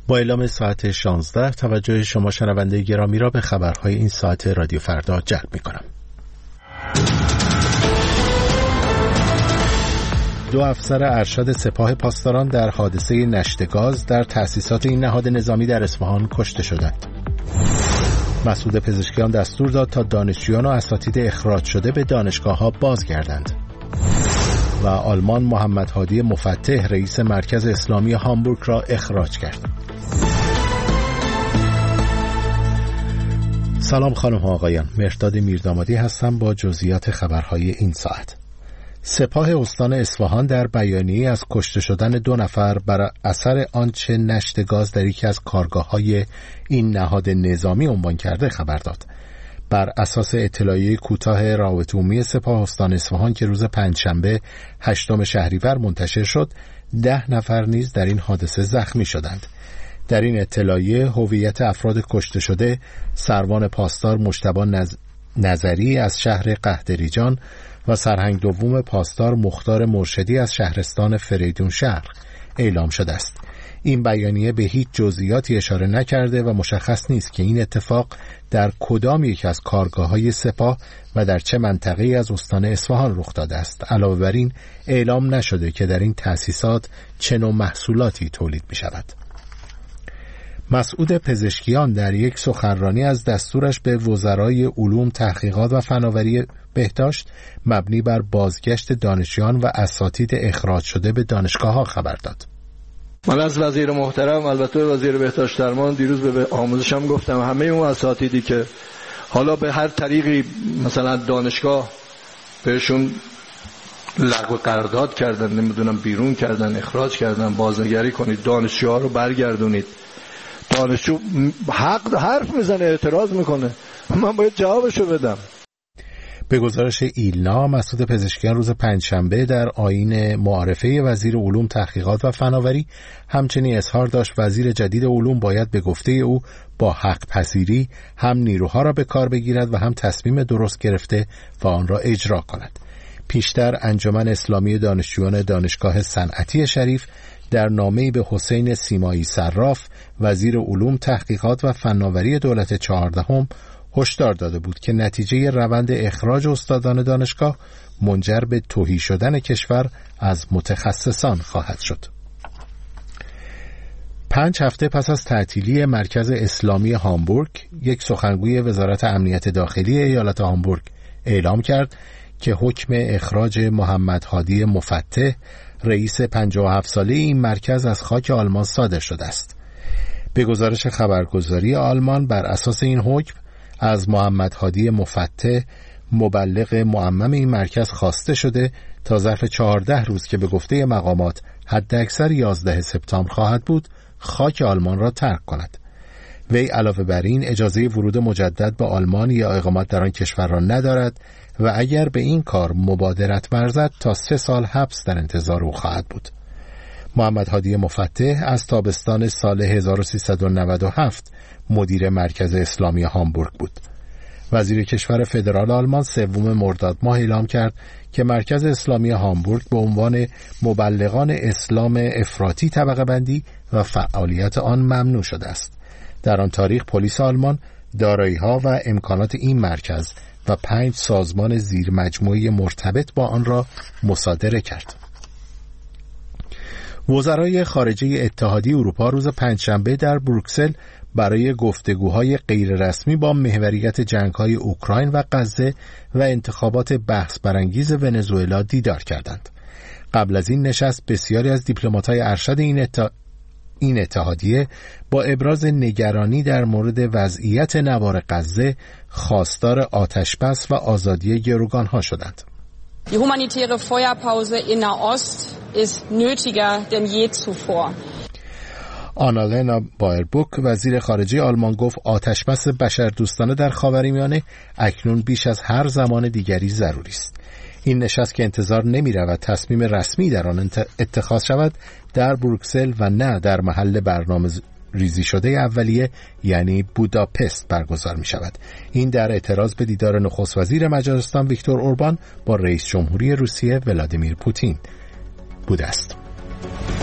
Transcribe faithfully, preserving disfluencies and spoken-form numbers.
با اعلام ساعت شانزده توجه شما شنونده گرامی را به خبرهای این ساعت رادیو فردا جلب می‌کنم. دو افسر ارشد سپاه پاسداران در حادثه نشت گاز در تأسیسات این نهاد نظامی در اصفهان کشته شدند. مسعود پزشکیان دستور داد تا دانشجویان و اساتید اخراج شده به دانشگاه‌ها بازگردند. و آلمان محمد هادی مفتح رئیس مرکز اسلامی هامبورگ را اخراج کرد. سلام خانم ها آقایان، مرداد میردامادی هستم با جزئیات خبرهای این ساعت. سپاه استان اصفهان در بیانیه از کشته شدن دو نفر بر اثر آنچه نشت گاز در یکی از کارگاه‌های این نهاد نظامی عنوان کرده خبر داد. بر اساس اطلاعیه کوتاه روابط عمومی سپاه استان اصفهان که روز پنجشنبه هشتم شهریور منتشر شد، ده نفر نیز در این حادثه زخمی شدند. در این اطلاعیه هویت افراد کشته شده سروان پاسدار مجتبی نز... نظری از شهر قهدریجان و سرهنگ دوم پاسدار مختار مرشدی از شهرستان فریدون شهر اعلام شده است. این بیانیه به هیچ جزئیاتی اشاره نکرده و مشخص نیست که این اتفاق در کدام یک از کارگاه‌های سپاه و در چه منطقه‌ای از استان اصفهان رخ داده است. علاوه بر این اعلام نشده که در این تأسیسات چه نوع محصولاتی تولید می‌شود. مسعود پزشکیان در یک سخنرانی از دستورش به وزرای علوم، تحقیقات و فناوری بهداشت مبنی بر بازگشت دانشجویان و اساتید اخراج شده به دانشگاه‌ها خبر داد. من از وزیر محترم، البته وزیر بهداشت درمان، دیروز به آموزشم گفتم همه اون اساتیدی که حالا به هر طریقی مثلا دانشگاه بهشون لغو قرارداد کردن، نمیدونم بیرون کردن، اخراج کردن، بازنگری کنید، دانشجوها رو برگردونید. دانشجو حق حرف میزنه، اعتراض میکنه، من باید جوابشو بدم. به گزارش ایلنا، مسعود پزشکیان روز پنجشنبه در آیین معارفه وزیر علوم، تحقیقات و فناوری همچنین اظهار داشت وزیر جدید علوم باید به گفته او با حق پذیری هم نیروها را به کار بگیرد و هم تصمیم درست گرفته و آن را اجرا کند. پیشتر انجمن اسلامی دانشجویان دانشگاه صنعتی شریف در نامه‌ای به حسین سیمایی صراف وزیر علوم، تحقیقات و فناوری دولت چهاردهم هشدار داده بود که نتیجه روند اخراج استادان دانشگاه منجر به تهی شدن کشور از متخصصان خواهد شد. پنج هفته پس از تعطیلی مرکز اسلامی هامبورگ، یک سخنگوی وزارت امنیت داخلی ایالت هامبورگ اعلام کرد که حکم اخراج محمد هادی مفتح رئیس پنجاه و هفت ساله این مرکز از خاک آلمان صادر شده است. به گزارش خبرگزاری آلمان، بر اساس این حکم از محمد هادی مفتح مبلغ معمم این مرکز خواسته شده تا ظرف چهارده روز که به گفته مقامات حداکثر یازده سپتامبر خواهد بود، خاک آلمان را ترک کند. وی علاوه بر این اجازه ورود مجدد به آلمان یا اقامت در آن کشور را ندارد و اگر به این کار مبادرت ورزد تا سه سال حبس در انتظار او خواهد بود. محمد هادی مفتح از تابستان سال هزار و سیصد و نود و هفت مدیر مرکز اسلامی هامبورگ بود. وزیر کشور فدرال آلمان سوم مرداد ماه اعلام کرد که مرکز اسلامی هامبورگ به عنوان مبلغان اسلام افراطی طبقه بندی و فعالیت آن ممنوع شده است. در آن تاریخ پلیس آلمان دارایی‌ها و امکانات این مرکز و پنج سازمان زیر مجموعه مرتبط با آن را مصادره کرد. وزرای خارجه اتحادیه اروپا روز پنجشنبه در بروکسل برای گفتگوهای غیررسمی با محوریت جنگ‌های اوکراین و غزه و انتخابات بحث برانگیز ونزوئلا دیدار کردند. قبل از این نشست بسیاری از دیپلمات‌های ارشد این اتحادیه این اتحادیه با ابراز نگرانی در مورد وضعیت نوار غزه خواستار آتشبس و آزادی گروگانها شدند. Die humanitäre Feuerpause in Nahost ist nötiger denn je zuvor. آنالنا بایربوک وزیر خارجه آلمان گفت آتشبس بشردوستانه در خاورمیانه اکنون بیش از هر زمان دیگری ضروری است. این نشست که انتظار نمی رود تصمیم رسمی در آن اتخاذ شود در بروکسل و نه در محل برنامه ریزی شده اولیه یعنی بوداپست برگزار می شود. این در اعتراض به دیدار نخست وزیر مجارستان ویکتور اوربان با رئیس جمهوری روسیه ولادیمیر پوتین بوده است.